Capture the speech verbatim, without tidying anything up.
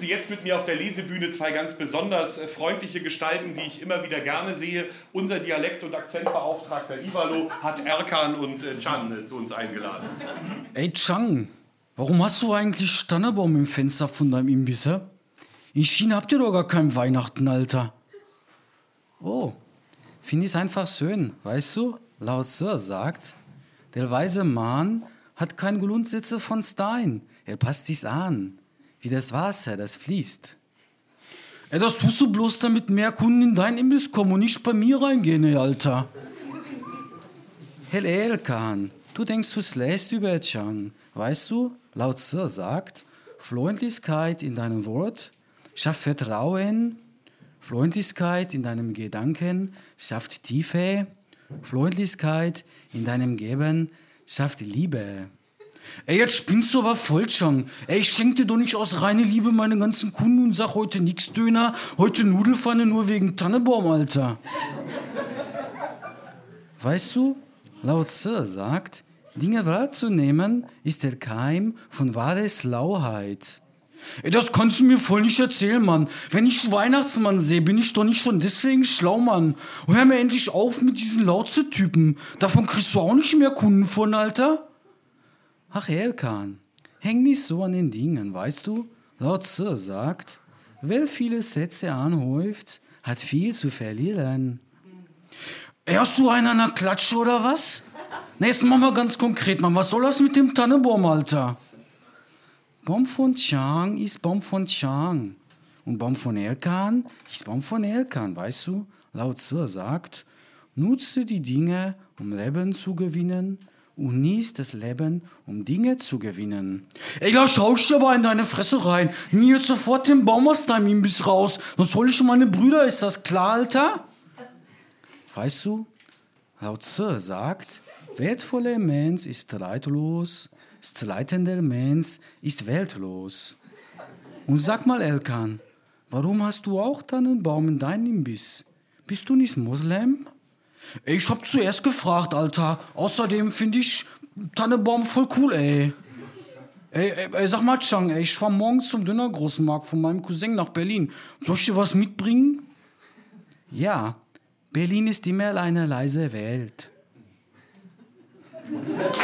Sie jetzt mit mir auf der Lesebühne zwei ganz besonders äh, freundliche Gestalten, die ich immer wieder gerne sehe. Unser Dialekt- und Akzentbeauftragter Ivalo hat Erkan und äh, Can äh, zu uns eingeladen. Ey, Chang, warum hast du eigentlich Stannebaum im Fenster von deinem Imbiss, hä? In China habt ihr doch gar kein Weihnachten, Alter. Oh, finde ich's einfach schön, weißt du? Lao Tse sagt, der weise Mann hat kein Grundsätze von Stein. Er passt sich's an, wie das Wasser, das fließt. Ey, das tust du bloß, damit mehr Kunden in dein Imbiss kommen und nicht bei mir reingehen, ey, Alter. Hell Elkan, du denkst zu schlecht über Chang. Weißt du, Lao Tse sagt, Freundlichkeit in deinem Wort schafft Vertrauen, Freundlichkeit in deinem Gedanken schafft Tiefe, Freundlichkeit in deinem Geben schafft Liebe. Ey, jetzt spinnst du aber voll, Chang. Ey, ich schenk dir doch nicht aus reiner Liebe meine ganzen Kunden und sag heute nix Döner, heute Nudelpfanne nur wegen Tannebaum, Alter. Weißt du, Lao Tse sagt, Dinge wahrzunehmen ist der Keim von wahrer Schlauheit. Ey, das kannst du mir voll nicht erzählen, Mann. Wenn ich Weihnachtsmann sehe, bin ich doch nicht schon deswegen schlau, Mann. Und hör mir endlich auf mit diesen Lautze-Typen. Davon kriegst du auch nicht mehr Kunden von, Alter. Ach, Elkan, häng nicht so an den Dingen, weißt du? Lao Tse sagt, wer viele Sätze anhäuft, hat viel zu verlieren. Ey, hast du einen an der Klatsche oder was? Na, jetzt machen wir ganz konkret, Mann. Was soll das mit dem Tannebaum, Alter? Baum von Chang ist Baum von Chang. Und Baum von Elkan ist Baum von Elkan, weißt du? Lao Tse sagt, nutze die Dinge, um Leben zu gewinnen, und nicht das Leben, um Dinge zu gewinnen. Ey, da schau ich aber in deine Fresse rein. Nie jetzt sofort den Baum aus deinem Imbiss raus. Sonst hol ich schon meine Brüder, ist das klar, Alter? Weißt du, Lao Tse sagt, wertvoller Mensch ist streitlos, streitender Mensch ist weltlos. Und sag mal, Elkan, warum hast du auch Tannenbaum in deinem Imbiss? Bist du nicht Moslem? Ey, ich hab zuerst gefragt, Alter. Außerdem finde ich Tannenbaum voll cool, ey. Ey, ey, ey, sag mal, Chang, ey, ich fahr morgens zum Dönergroßmarkt von meinem Cousin nach Berlin. Soll ich dir was mitbringen? Ja, Berlin ist immer eine leise Welt.